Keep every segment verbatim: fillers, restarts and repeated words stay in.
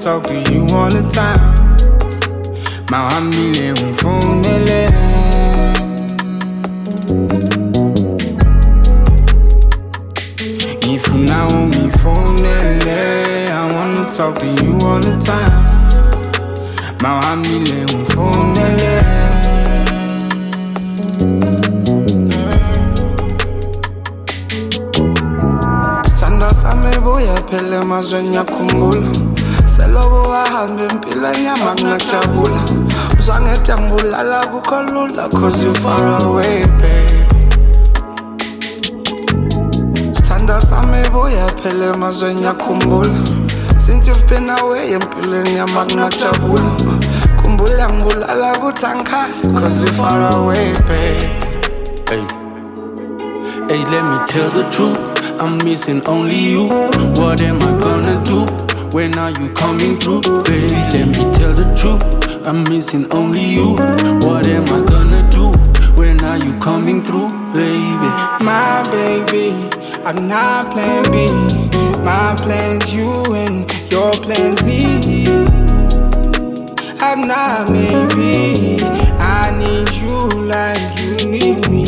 talk to you all the time. Mahamile umfonele. Ifuna umifonele. I wanna talk to you all the time. Mahamile umfonele. Sanda samebuya phele mazweni yakhumbula. Selobo wahambe impilo nyama kunajabula. Uzangethe ngibulala kukho lula cause you far away babe. Sanda samebuya phele mazweni yakhumbula. Since you've been away impilo nyama kunajabula. Kumbula ngibulala kuthangkhali cause you far away babe. Hey, hey, let me tell the truth. I'm missing only you. What am I gonna do? When are you coming through? Baby, let me tell the truth. I'm missing only you. What am I gonna do? When are you coming through? Baby, my baby, I'm not plan B. My plan's you and your plan's me. I'm not maybe. I need you like you need me.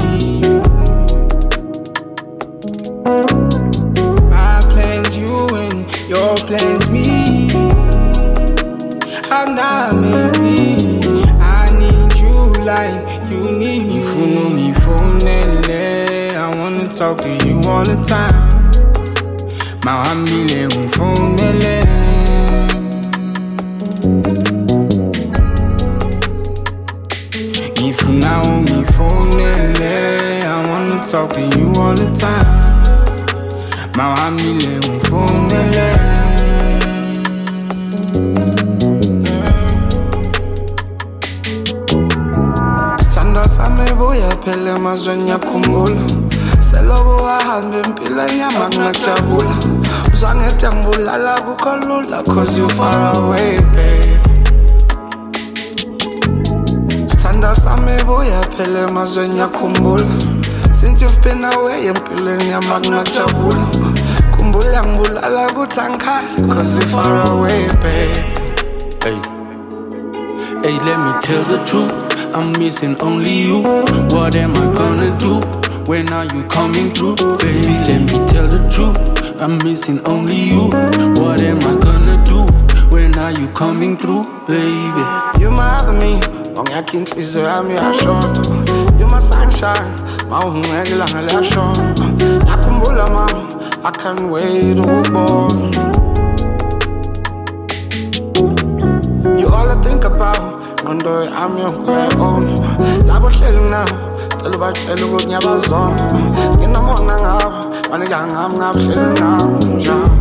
My plan's you and your plan's me. I'm not maybe. I need you like you need me. Ifunu mi fonele. I wanna talk to you all the time. Mahamile umfonele. Ifuna umifonele. I wanna talk to you all the time. Mahamile umfonele. Sanda samebuya phele mazweni yakhumbula. Selobo wahambe impilo nyama kunajabula. Uzangethe ngibulala kukho lula cause you far away babe. Sanda samebuya phele mazweni yakhumbula. Since you've been away impilo nyama kunajabula. Kumbula ngibulala kuthangkhali cause you far away babe. hey, hey, let me tell the truth. I'm missing only you. What am I gonna do? When are you coming through? Baby, let me tell the truth. I'm missing only you. What am I gonna do? When are you coming through? Baby, You my other me. Ongiyakha inhliziyo yami yashoda. You my sunshine. Mawungeke ilanga liyashona. Ngiyakhumbula mama. I can't wait ukubona. You all I think about. Ngondo yami yokuyona. Labo hleli nawo. Cela ubatshele ukuthi ngiyabazonda. Nginomona ngabo. Banika ngami ngabuhleli nabo njalo.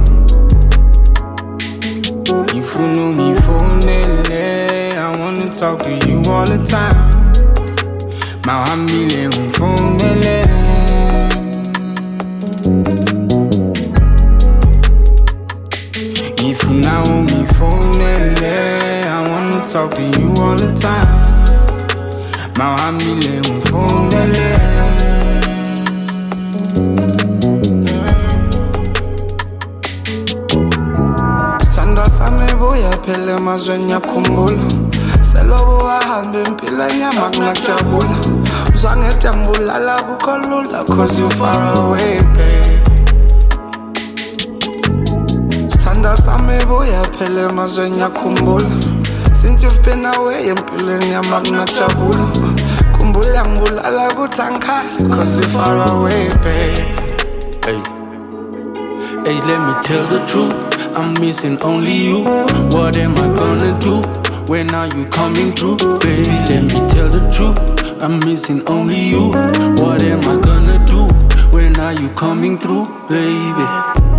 Ifuna umifonele. I wanna talk to you all the time. Mahamile umfonele. Ifuna umifonele. I wanna talk to you all the time. Mahamile umfonele. Sanda samebuya phele mazweni yakhumbula. Selobo wahambe impilo nyama kunajabula. Uzangethe ngibulala kukho lula cause you far away babe. Sanda samebuya phele mazweni yakhumbula. Since you've been away impilo nyama kunajabula. Kumbula ngibulala kuthangkhali cause you far away babe. hey, hey, let me tell the truth. I'm missing only you. What am I gonna do? When are you coming through? Baby, let me tell the truth. I'm missing only you. What am I gonna do? When are you coming through? Baby.